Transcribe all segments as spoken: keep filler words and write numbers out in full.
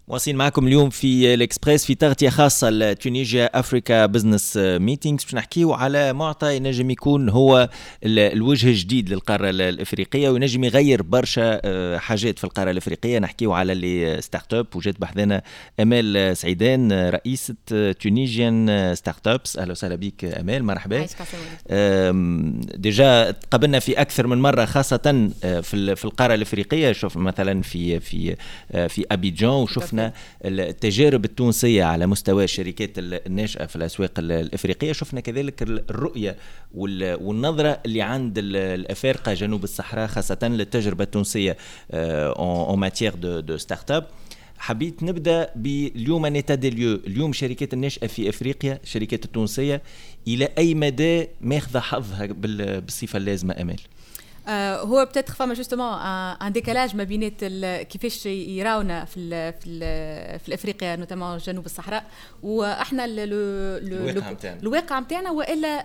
واصلين معكم اليوم في الإكسبريس في تغطية خاصة لتونيجيا أفريكا بزنس ميتينغز. باش نحكيو على معطى ينجم يكون هو الوجه الجديد للقارة الإفريقية وينجم يغير برشا حاجات في القارة الإفريقية. نحكيو على لي ستارت اب وجات بحذنا أمال سعيدان رئيسة تونيجيان ستارت ابس. أهلا وسهلا بك أمال، مرحبا. ديجا قبلنا في أكثر من مرة خاصة في في القارة الإفريقية، شوف مثلا في في في أبيجان وشوفنا التجارب التونسية على مستوى الشركات الناشئة في الأسواق الإفريقية. شفنا كذلك الرؤية والنظرة اللي عند الأفارقة جنوب الصحراء خاصة للتجربة التونسية en matière de, de start-up. حبيت نبدأ باليوم نيتا دي ليو. اليوم شركات الناشئة في أفريقيا، شركات التونسية، إلى أي مدى ماخذ حظها بالصفة اللازمة أمال؟ آه هو بتاتخ فما جوستومون ان ديكالاج ما بينات كيفاش يراونا في ال في ال في افريقيا نوتامون جنوب الصحراء، واحنا الواقع نتاعنا والا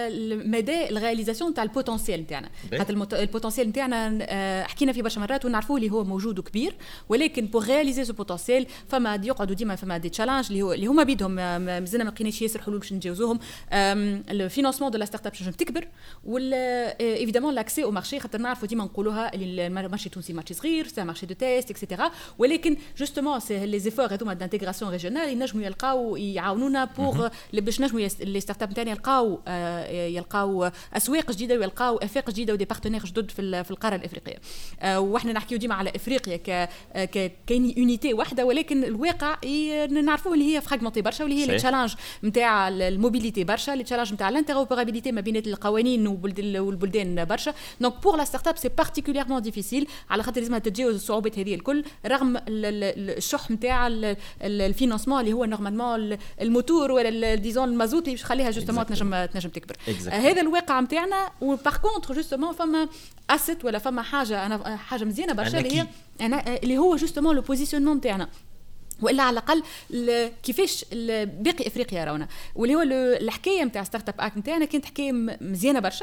المدى الرياليزاسيون تاع البوتنسيال نتاعنا. خاطر البوتنسيال نتاعنا حكينا فيه برشا مرات ونعرفوه اللي هو موجود وكبير، ولكن بور رياليزي سو بوتنسيال فما يقعدوا ديما فما دي تشالنج اللي هو اللي هما بيدهم مازلنا ما لقيناش ياسر حلول باش نتجاوزوهم. الفينانسمون دو لا ستارت اب باش تكبر، ولا ايفيدامون لاكسي او خاطر نعرفوا ديما نقولوها المارشي التونسي مارشي صغير، سي مارشي دو تيست اكسيتيرا، ولكن جوستومون سي لي زيفور هذوما دانتيغراسيون ريجيونال ينجموا يلقاو يعاونونا بور باش نجموا لي ستارت اب نتاعنا يلقاو يلقاو اسواق جديده ويلقاو افاق جديده ودي بارتنير جدد في في القاره الافريقيه. واحنا نحكيو ديما على افريقيا ك كاين يونيتي واحده، ولكن الواقع نعرفوه اللي هي فراغمونتي برشا، واللي هي لي تشالنج نتاع الموبيليتي برشا، لي تشالنج نتاع الانتروبرابيليتي ما بين القوانين والبلدان برشا. دونك pour la start-up c'est particulièrement difficile على خاطر لازم تتجاوز الصعوبات هذه الكل، رغم الشح نتاع الفينانسمون اللي هو نورمالمون الموتور ولا ديزون المازوت اللي باش يخليها جوستومون تنجم تنجم تكبر. exactly. هذا الواقع نتاعنا. وبار كونتر جوستومون فما اسيت ولا فما حاجه انا حاجه مزيانه برشا اللي هي انا اللي هو جوستومون لو بوزيشنمون نتاعنا، والا على الاقل كيفاش باقي افريقيا راونا، واللي هو الحكايه نتاع ستارت اب اكت نتاعنا كانت حكايه مزيانه برشا.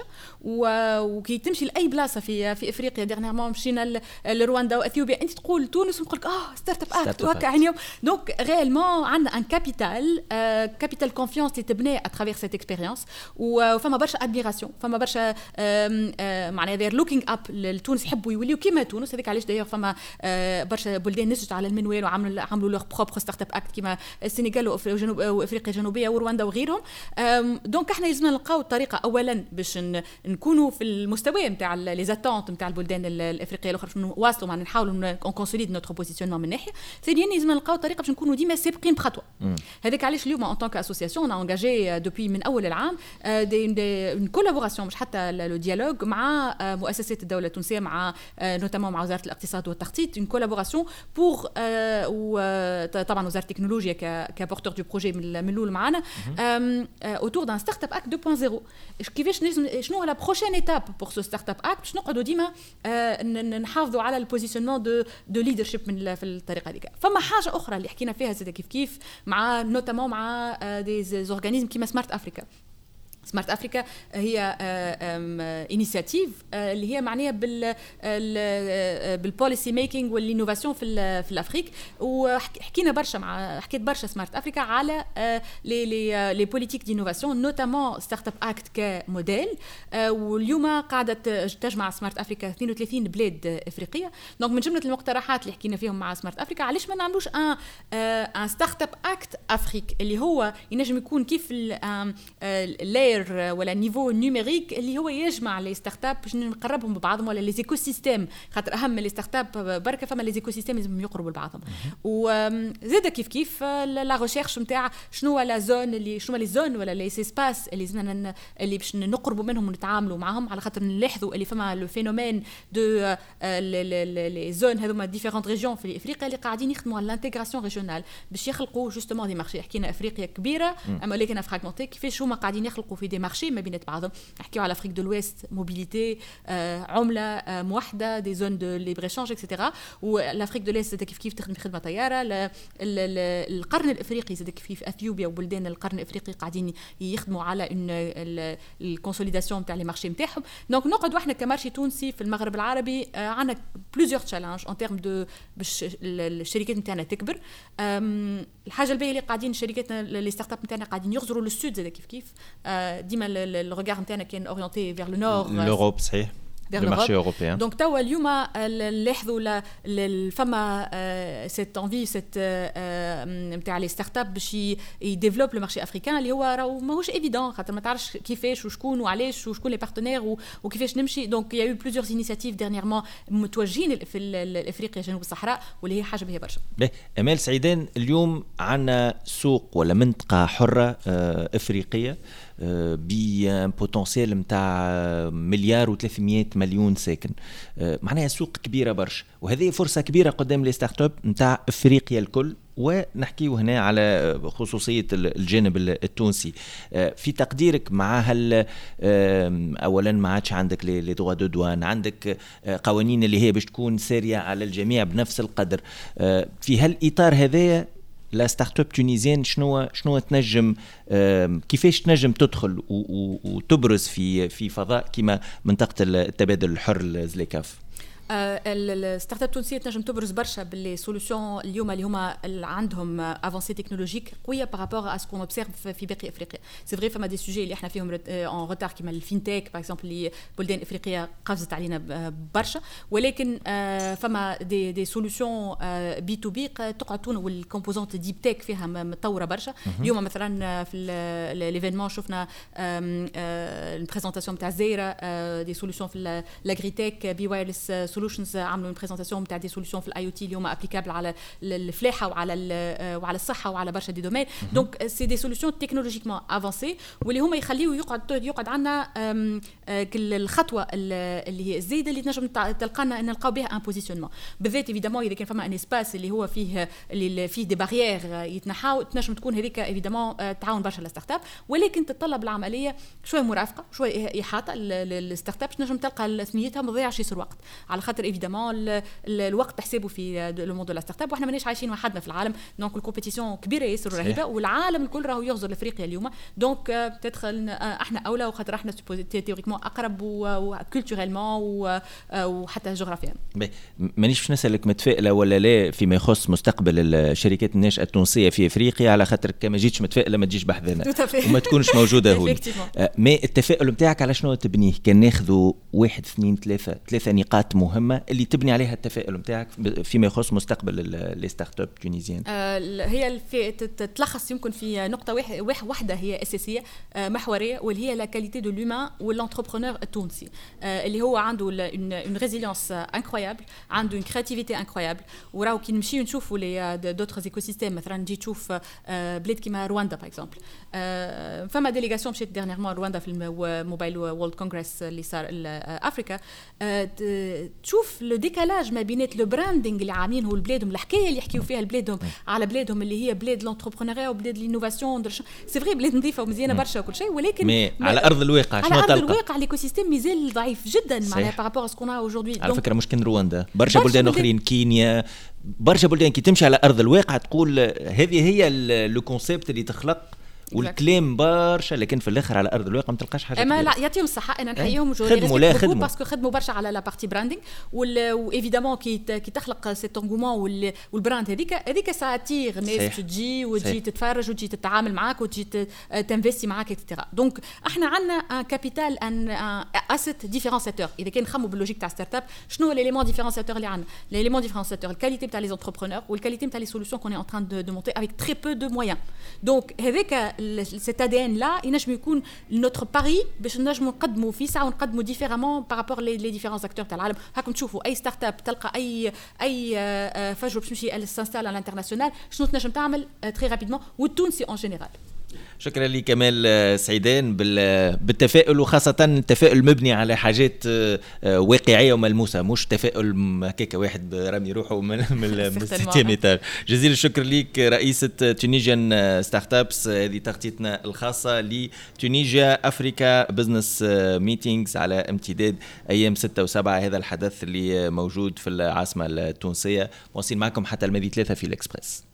وكي تمشي لاي بلاصه في في افريقيا، ديرنييرمون مشينا لرواندا واثيوبيا، انت تقول تونس ونقول لك اه ستارت اب اكت وهكا عنيهم. دونك ريالمون عندنا ان كابيتال كابيتال كونفيونس اللي تبنى اترافير سيت اكسبيريونس، وفما برشا ادميراسيون، فما برشا معناها دير لوكينغ اب لتونس، يحبوا يوليو كيما تونس. هذيك علاش داير فما برشا بلدان نسجت على المنوال وعملوا عملوا بروبر ستارت اب اكت كيما السنغال وجنوب وافريقيا الجنوبيه ورواندا وغيرهم. دونك احنا لازم نلقاو الطريقه اولا باش نكونوا في المستوى نتاع لي زاتونت نتاع البلدان الافريقيه الاخرى، باش نواصلوا مع نحاولوا نكونسوليد نوتر بوزيشنمون من ناحيه. ثانيا لازم نلقاو طريقه باش نكونوا ديما سابقين بخطوه. هذاك علاش اليوم ان طونك اسوسياسيون انا انجاجي دوبي من اول العام دي اون كولابوراسيون مش حتى لو ديالوج مع مؤسسات الدوله التونسيه، مع نوتامون مع وزاره الاقتصاد والتخطيط، اون كولابوراسيون بور طبعا وزاره التكنولوجيا كبورتور دو بروجي من الاول معنا اوتور دان ستارت اب اكت تو بوان زيرو. كيفاش شنو هو لا بروشين ايتاب بور سو ستارت اب اكت باش نقعدوا ديما نحافظوا على البوزيشنمون دو دو ليدرشيب من في الطريقه هذيك. فما حاجه اخرى اللي حكينا فيها زاد كيف كيف مع نوتامون مع دي اورغانيزم كيما سمارت افريكا. سمارت افريكا هي انيشيتيف اللي هي معنيه بال بالبوليسي ميكينج والانوفاسيون في في الافريك. وحكينا برشا مع حكيت برشا سمارت افريكا على لي لي لي بوليتيك دينوفاسيون نوتامون ستارت اب اكت كموديل. واليوم قاعده تجمع سمارت افريكا اثنين وثلاثين بلاد افريقيه. دونك من جمله المقترحات اللي حكينا فيهم مع سمارت افريكا، علاش ما نعملوش ان ان ستارت اب اكت افريك اللي هو ينجم يكون كيف اللاير ولا نيفو نيميريك اللي هو يجمع لي ستارت اب باش نقربهم ببعضهم، ولا لي زيكو سيستيم، خاطر اهم لي ستارت اب بركه فما لي زيكو سيستيم لازم يقربوا لبعضهم. وزاد كيف كيف لا ريشيرش نتاع شنو لا زون اللي شنو لي زون ولا لي سيسباس اللي لازمنا اللي باش نقربوا منهم ونتعاملوا معهم، على خاطر نلاحظوا اللي فما لو فينومين دو لي زون هذوما ديفيرونت ريجيون في افريقيا اللي قاعدين يخدموا على الانتغراسيون ريجيونال باش يخلقوا جوستومون دي مارشي. حكينا افريقيا كبيره اما لكن فراغمونتي، كيفاش هما قاعدين يخلقوا في في دي مارشي ما بينات بعضهم. نحكيو على افريك دو لويست موبيليتي عمله موحده دي زون دو ليبر ايشانج اكسيتيرا والافريك دو ليست كيف كيف تخدم خدمه طياره. القرن الافريقي زاد كيف في اثيوبيا وبلدان القرن الافريقي قاعدين يخدموا على ان الكونسوليداسيون تاع لي مارشي نتاعهم. دونك نقعدوا احنا كمارشي تونسي في المغرب العربي عندنا بلوزيور تشالنج ان تيرم دو باش الشركات نتاعنا تكبر. الحاجه الباهيه اللي قاعدين شركاتنا لي ستارت اب نتاعنا قاعدين يغزروا للسود زاد كيف كيف ديما الريغار نتاعنا كان اورينتي فيغ لو نور لوروب صحيح le marché européen. Donc توا اليوم لاحظوا الفما cette envie cette نتاع لي ستارت اب باش يديفلوب لو مارشي افريكان اللي هو راهو ماهوش ايفيدون خاطر ما تعرفش كيفاش وشكون وعلاش وشكون لي بارتنير وكيفاش نمشي. دونك يا يو بلوزيور انيشيتيف ديرنييرمون متوجهين في الافريقيا جنوب الصحراء واللي هي حاجه باهيه برشا. امال سعيدان اليوم عندنا سوق ولا منطقه حره افريقيه بي بوتنسيال نتاع مليار وثلاثمية مليون ساكن. معناها سوق كبيره برشا وهذه فرصه كبيره قدام لي ستارت اب نتاع افريقيا الكل. ونحكيه هنا على خصوصيه الجانب التونسي. في تقديرك مع هل اولا ما عادش عندك لي دوا دو دوان عندك قوانين اللي هي باش تكون ساريه على الجميع بنفس القدر في هالاطار هذايا لا ستارت اب تونيزيان شنو شنو تنجم كيفاش تنجم تدخل وتبرز في في فضاء كما منطقه التبادل الحر الزليكاف؟ الستارت اب التونسيه تنجم تبرز برشا باللي سوليوشن اليوم اللي هما اللي عندهم افونسي تكنولوجيك قويه بارابور ا سكون اوبسيرف في باقي افريقيا. سي فري فما دي سوجي اللي احنا فيهم اون روتار كيما الفينتك باغ اكزومبل اللي بلدان افريقيه قفزت علينا برشا ولكن فما دي دي سوليوشن بي تو بي تقعدون والكومبوزونت ديب تك فيها متطوره برشا. اليوم مثلا في ليفينمون شفنا البريزونطاسيون تاع الزايره دي سوليوشن في لاغريتك بي وايرلس سولوشنز عملوا une présentation نتاع دي سوليوشن في الاي او تي اليوم ابليكابل على الفلاحه وعلى وعلى الصحه وعلى برشا دي دومين. دونك سي دي سوليوشن تكنولوجيكمون افونسي واللي هما يخليوا يقعد يقعد عندنا الخطوه اللي هي الزايده اللي تنجم تلقانا ان نلقاو بها ان بوزيشنمون بالذات ايفيدامون اذا كان فما ان اسباس اللي هو فيه اللي فيه دي باريير يتنحاو تنجم تكون هذيك ايفيدامون تعاون برشا الستارت اب ولكن تتطلب العمليه شويه مرافقه شويه احاطه الستارت اب نجم تلقى ثنيتها ما تضيعش يصير وقت على خاطر ايفيدامون الوقت تحسبه في لو موند دو لا ستارت اب وحنا ماناش عايشين وحدنا في العالم. دونك الكومبيتيسيون كبيره ياسر رهيبه والعالم الكل راهو يغزر لافريقيا اليوم. دونك تدخل احنا اولى وخاطر احنا تيوريكمون اقرب وكولتوريلمون وحتى جغرافيا. مانيش باش نسالك متفائله ولا لا فيما يخص مستقبل الشركات الناشئه التونسيه في افريقيا على خاطر كما جيتش متفائله ما تجيش بحذنا وما تكونش موجوده هون. ما التفاؤل نتاعك على شنو تبنيه؟ كان ناخذوا واحد اثنين ثلاثه ثلاثه نقاط مهمه اللي تبني عليها التفاؤل نتاعك فيما يخص مستقبل لي ستارت اب تونيزيان. آه هي في تتلخص يمكن في نقطه واحده هي اساسيه آه محوريه واللي هي لا كاليتي دو لومان والانتربرونور التونسي آه اللي هو عنده اون ريزيليونس انكرويابل عنده اون كرياتيفيتي انكرويابل. وراو كي نمشيو نشوفوا لي دوتر ايكو سيستيم مثلا نجي تشوف آه بلاد كيما رواندا باغ اكزومبل آه فما ديليغاسيون مشيت ديرنييرمون رواندا في الموبايل وورلد كونغرس اللي صار افريكا آه تشوف لو ديكالاج ما بينات لو براندينغ اللي عاملينه لبلادهم الحكايه اللي يحكيو فيها لبلادهم على بلادهم اللي هي بلاد لونتربرونيا وبلاد لينوفاسيون. سي فري بلاد نظيفه ومزيانه برشا وكل شيء ولكن على ارض الواقع شنو تلقى؟ على ارض الواقع الايكو سيستيم مازال ضعيف جدا معناها بارابور اسكون اجوردي. على فكره مش كان رواندا برشا بلدان اخرين كينيا برشا بلدان كي تمشي على ارض الواقع تقول هذه هي لو كونسيبت اللي تخلق والكلام برشا لكن في الاخر على ارض الواقع ما تلقاش حاجه. اما لا يعطيهم الصحه انا نحييهم وجوري باسكو خدموا برشا على لا بارتي براندينغ وايفيدامون كي كي تخلق سيت انغومون والبراند هذيك هذيك ساتير ناس تجي وتجي تتفرج وتجي تتعامل معاك وتجي تنفستي معاك اكسترا. دونك احنا عندنا ان كابيتال ان اسيت ديفيرونسياتور. اذا كان نخموا باللوجيك تاع ستارت اب شنو ليليمون ديفيرونسياتور اللي عندنا؟ ليليمون ديفيرونسياتور الكاليتي تاع لي انتربرونور والكاليتي تاع لي سوليوشن كون ان تران دو مونتي افيك تري بو دو مويان. دونك هذاك cet A D N là ينجم يكون notre pari باش نجموا نقدموا في ساعه ونقدموا ديفيرامون بارابور لي لي ديفيرونس اكتور تاع العالم. هاكم تشوفوا اي ستارت اب تلقى اي اي فجوه باش تمشي سانستال على الانترناسيونال شنو تنجم تعمل تري رابيدمون والتونسي اون جينيرال شكرا لي كمال سعيدان بالتفاؤل، وخاصة التفاؤل مبني على حاجات واقعية وملموسة، مش تفاؤل هكاك واحد رامي روحه من السيتيميتار. جزيل الشكر ليك رئيسة تونيجيان ستارت ابس. هذه تغطيتنا الخاصة لتونيجيا افريكا بزنس ميتينغز على امتداد ايام ستة وسبعة، هذا الحدث اللي موجود في العاصمة التونسية. مواصلين معكم حتى الماضي ثلاثة في الإكسبريس.